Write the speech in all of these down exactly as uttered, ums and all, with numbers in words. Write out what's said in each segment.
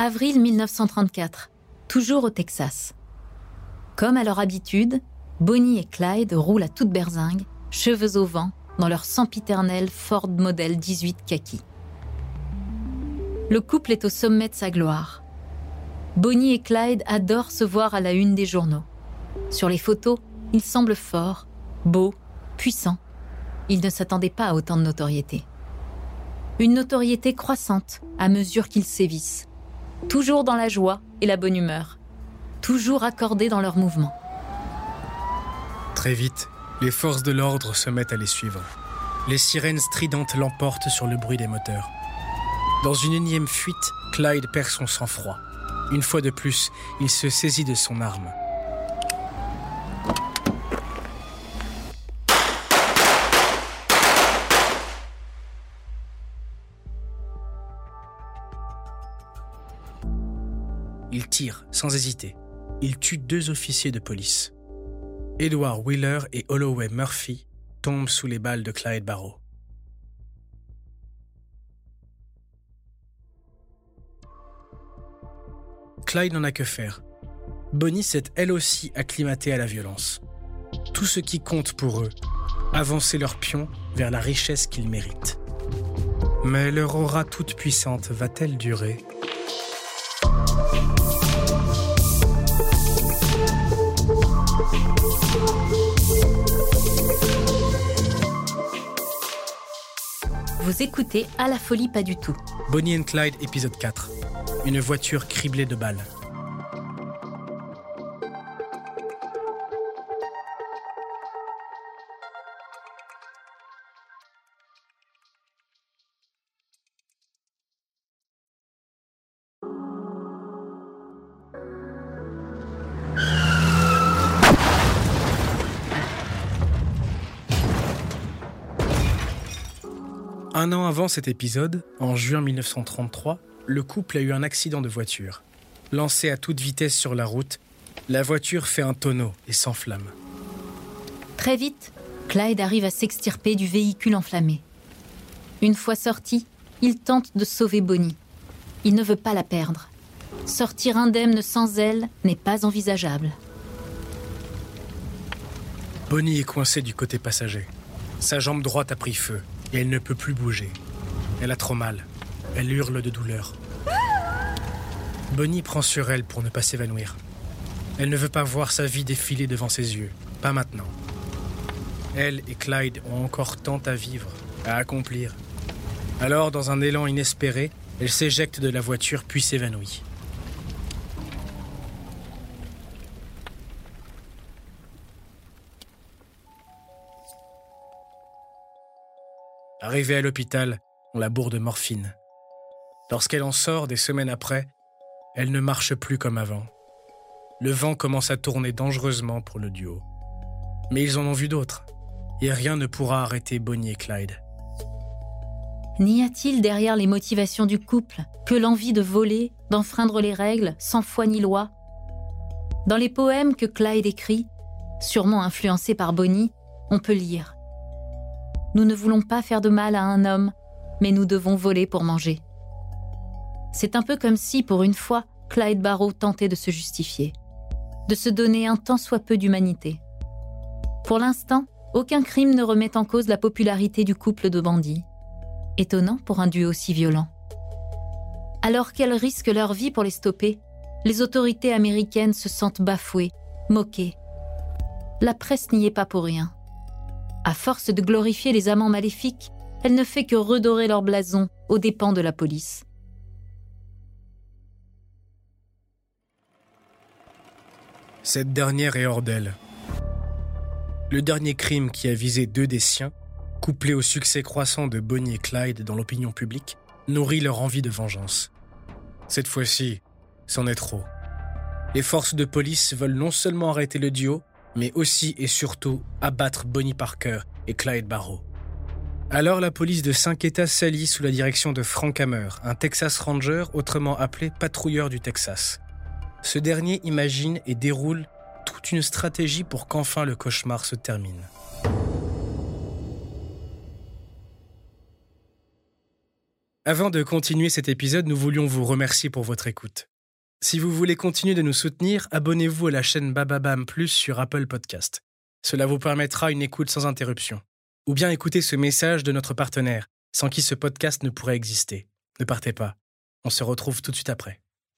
Avril mille neuf cent trente-quatre, toujours au Texas. Comme à leur habitude, Bonnie et Clyde roulent à toute berzingue, cheveux au vent, dans leur sempiternel Ford modèle dix-huit kaki. Le couple est au sommet de sa gloire. Bonnie et Clyde adorent se voir à la une des journaux. Sur les photos, ils semblent forts, beaux, puissants. Ils ne s'attendaient pas à autant de notoriété. Une notoriété croissante à mesure qu'ils sévissent. Toujours dans la joie et la bonne humeur. Toujours accordés dans leurs mouvements. Très vite, les forces de l'ordre se mettent à les suivre. Les sirènes stridentes l'emportent sur le bruit des moteurs. Dans une énième fuite, Clyde perd son sang-froid. Une fois de plus, il se saisit de son arme. Il tire, sans hésiter. Il tue deux officiers de police. Edward Wheeler et Holloway Murphy tombent sous les balles de Clyde Barrow. Clyde n'en a que faire. Bonnie s'est elle aussi acclimatée à la violence. Tout ce qui compte pour eux, avancer leurs pions vers la richesse qu'ils méritent. Mais leur aura toute puissante va-t-elle durer ? Vous écoutez À la folie pas du tout. Bonnie and Clyde, épisode quatre. Une voiture criblée de balles. Un an avant cet épisode, en juin mille neuf cent trente-trois, le couple a eu un accident de voiture. Lancée à toute vitesse sur la route, la voiture fait un tonneau et s'enflamme. Très vite, Clyde arrive à s'extirper du véhicule enflammé. Une fois sorti, il tente de sauver Bonnie. Il ne veut pas la perdre. Sortir indemne sans elle n'est pas envisageable. Bonnie est coincée du côté passager. Sa jambe droite a pris feu et elle ne peut plus bouger. Elle a trop mal. Elle hurle de douleur. Bonnie prend sur elle pour ne pas s'évanouir. Elle ne veut pas voir sa vie défiler devant ses yeux. Pas maintenant. Elle et Clyde ont encore tant à vivre, à accomplir. Alors, dans un élan inespéré, elle s'éjecte de la voiture puis s'évanouit. Arrivée à l'hôpital, on la bourre de morphine. Lorsqu'elle en sort des semaines après, elle ne marche plus comme avant. Le vent commence à tourner dangereusement pour le duo. Mais ils en ont vu d'autres, et rien ne pourra arrêter Bonnie et Clyde. N'y a-t-il derrière les motivations du couple que l'envie de voler, d'enfreindre les règles, sans foi ni loi ? Dans les poèmes que Clyde écrit, sûrement influencés par Bonnie, on peut lire « Nous ne voulons pas faire de mal à un homme, mais nous devons voler pour manger. » C'est un peu comme si, pour une fois, Clyde Barrow tentait de se justifier, de se donner un tant soit peu d'humanité. Pour l'instant, aucun crime ne remet en cause la popularité du couple de bandits. Étonnant pour un duo si violent. Alors qu'elles risquent leur vie pour les stopper, les autorités américaines se sentent bafouées, moquées. La presse n'y est pas pour rien. À force de glorifier les amants maléfiques, elle ne fait que redorer leur blason aux dépens de la police. Cette dernière est hors d'elle. Le dernier crime qui a visé deux des siens, couplé au succès croissant de Bonnie et Clyde dans l'opinion publique, nourrit leur envie de vengeance. Cette fois-ci, c'en est trop. Les forces de police veulent non seulement arrêter le duo, mais aussi et surtout abattre Bonnie Parker et Clyde Barrow. Alors la police de cinq États s'allie sous la direction de Frank Hammer, un Texas Ranger autrement appelé patrouilleur du Texas. Ce dernier imagine et déroule toute une stratégie pour qu'enfin le cauchemar se termine. Avant de continuer cet épisode, nous voulions vous remercier pour votre écoute. Si vous voulez continuer de nous soutenir, abonnez-vous à la chaîne Bababam Plus sur Apple Podcast. Cela vous permettra une écoute sans interruption. Ou bien écoutez ce message de notre partenaire, sans qui ce podcast ne pourrait exister. Ne partez pas. On se retrouve tout de suite après.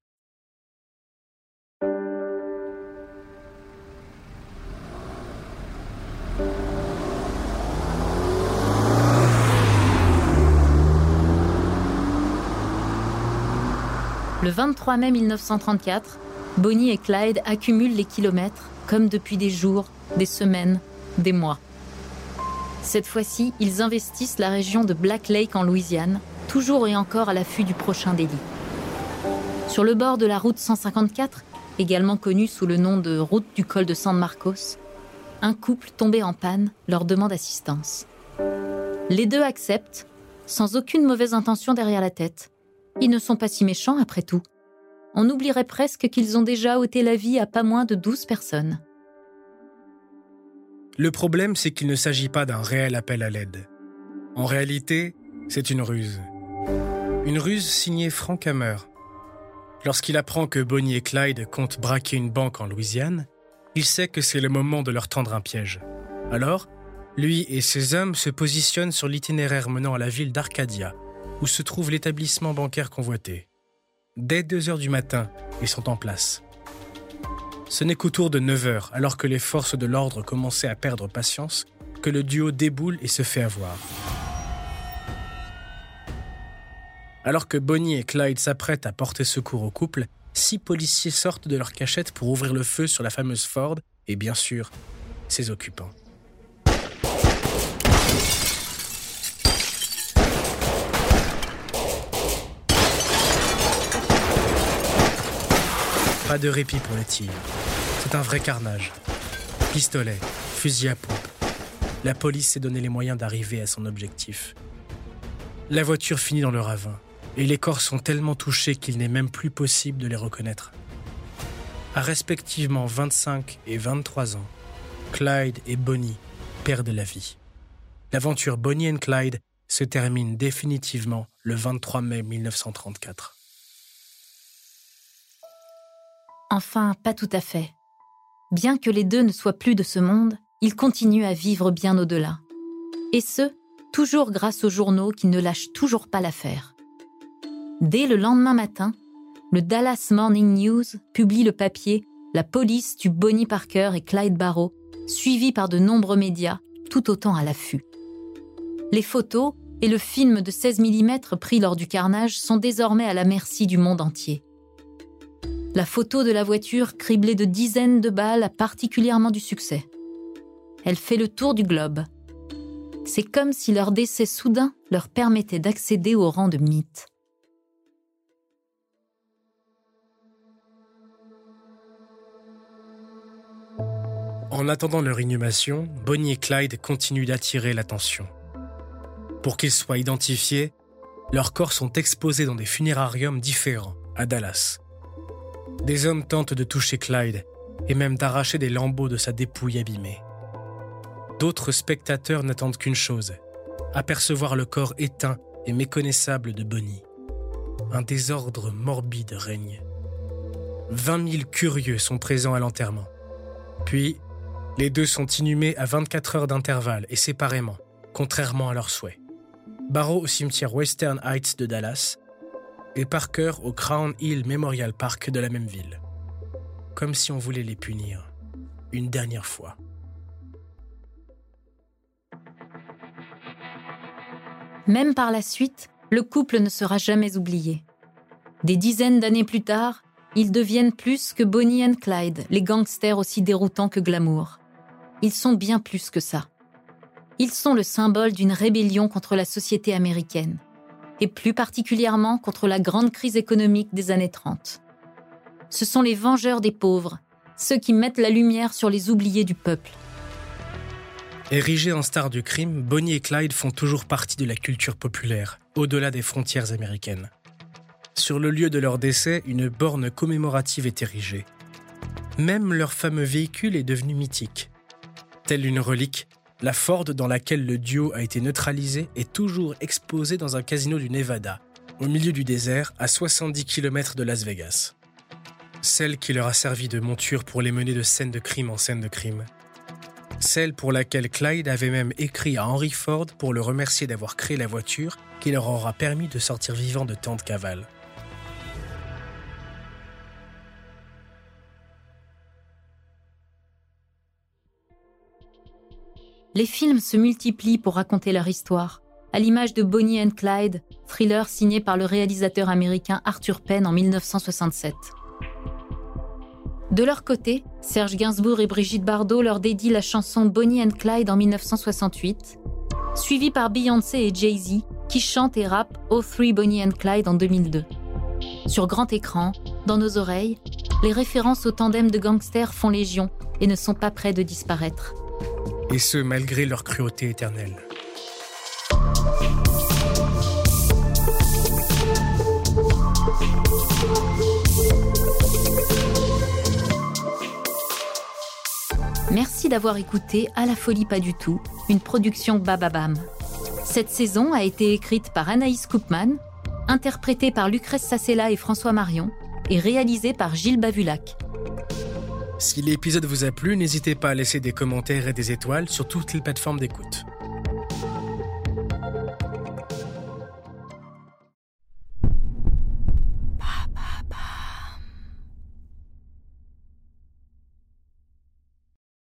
Le vingt-trois mai mille neuf cent trente-quatre, Bonnie et Clyde accumulent les kilomètres, comme depuis des jours, des semaines, des mois. Cette fois-ci, ils investissent la région de Black Lake en Louisiane, toujours et encore à l'affût du prochain délit. Sur le bord de la route cent cinquante-quatre, également connue sous le nom de route du col de San Marcos, un couple tombé en panne leur demande assistance. Les deux acceptent, sans aucune mauvaise intention derrière la tête. Ils ne sont pas si méchants après tout. On oublierait presque qu'ils ont déjà ôté la vie à pas moins de douze personnes. Le problème, c'est qu'il ne s'agit pas d'un réel appel à l'aide. En réalité, c'est une ruse. Une ruse signée Frank Hammer. Lorsqu'il apprend que Bonnie et Clyde comptent braquer une banque en Louisiane, il sait que c'est le moment de leur tendre un piège. Alors, lui et ses hommes se positionnent sur l'itinéraire menant à la ville d'Arcadia, où se trouve l'établissement bancaire convoité. Dès deux heures du matin, ils sont en place. Ce n'est qu'autour de neuf heures, alors que les forces de l'ordre commençaient à perdre patience, que le duo déboule et se fait avoir. Alors que Bonnie et Clyde s'apprêtent à porter secours au couple, six policiers sortent de leur cachette pour ouvrir le feu sur la fameuse Ford et, bien sûr, ses occupants. Pas de répit pour les tirs. C'est un vrai carnage. Pistolet, fusil à pompe. La police s'est donné les moyens d'arriver à son objectif. La voiture finit dans le ravin, et les corps sont tellement touchés qu'il n'est même plus possible de les reconnaître. À respectivement vingt-cinq et vingt-trois ans, Clyde et Bonnie perdent la vie. L'aventure Bonnie and Clyde se termine définitivement le vingt-trois mai mille neuf cent trente-quatre. Enfin, pas tout à fait. Bien que les deux ne soient plus de ce monde, ils continuent à vivre bien au-delà. Et ce, toujours grâce aux journaux qui ne lâchent toujours pas l'affaire. Dès le lendemain matin, le Dallas Morning News publie le papier « La police tue Bonnie Parker et Clyde Barrow », suivi par de nombreux médias, tout autant à l'affût. Les photos et le film de seize millimètres pris lors du carnage sont désormais à la merci du monde entier. La photo de la voiture criblée de dizaines de balles a particulièrement du succès. Elle fait le tour du globe. C'est comme si leur décès soudain leur permettait d'accéder au rang de mythe. En attendant leur inhumation, Bonnie et Clyde continuent d'attirer l'attention. Pour qu'ils soient identifiés, leurs corps sont exposés dans des funérariums différents à Dallas. Des hommes tentent de toucher Clyde et même d'arracher des lambeaux de sa dépouille abîmée. D'autres spectateurs n'attendent qu'une chose, apercevoir le corps éteint et méconnaissable de Bonnie. Un désordre morbide règne. vingt mille curieux sont présents à l'enterrement. Puis, les deux sont inhumés à vingt-quatre heures d'intervalle et séparément, contrairement à leurs souhaits. Barrow au cimetière Western Heights de Dallas et Parker au Crown Hill Memorial Park de la même ville. Comme si on voulait les punir, une dernière fois. Même par la suite, le couple ne sera jamais oublié. Des dizaines d'années plus tard, ils deviennent plus que Bonnie and Clyde, les gangsters aussi déroutants que glamour. Ils sont bien plus que ça. Ils sont le symbole d'une rébellion contre la société américaine, et plus particulièrement contre la grande crise économique des années trente. Ce sont les vengeurs des pauvres, ceux qui mettent la lumière sur les oubliés du peuple. Érigés en stars du crime, Bonnie et Clyde font toujours partie de la culture populaire, au-delà des frontières américaines. Sur le lieu de leur décès, une borne commémorative est érigée. Même leur fameux véhicule est devenu mythique. Telle une relique, la Ford dans laquelle le duo a été neutralisé est toujours exposée dans un casino du Nevada, au milieu du désert, à soixante-dix kilomètres de Las Vegas. Celle qui leur a servi de monture pour les mener de scène de crime en scène de crime. Celle pour laquelle Clyde avait même écrit à Henry Ford pour le remercier d'avoir créé la voiture qui leur aura permis de sortir vivants de tant de cavales. Les films se multiplient pour raconter leur histoire, à l'image de Bonnie and Clyde, thriller signé par le réalisateur américain Arthur Penn en dix-neuf cent soixante-sept. De leur côté, Serge Gainsbourg et Brigitte Bardot leur dédient la chanson Bonnie and Clyde en dix-neuf cent soixante-huit, suivie par Beyoncé et Jay-Z, qui chantent et rappent Oh Three Bonnie and Clyde en deux mille deux. Sur grand écran, dans nos oreilles, les références au tandem de gangsters font légion et ne sont pas près de disparaître. Et ce, malgré leur cruauté éternelle. Merci d'avoir écouté À la folie pas du tout, une production Bababam. Cette saison a été écrite par Anaïs Koopman, interprétée par Lucrèce Sassella et François Marion, et réalisée par Gilles Bavulac. Si l'épisode vous a plu, n'hésitez pas à laisser des commentaires et des étoiles sur toutes les plateformes d'écoute.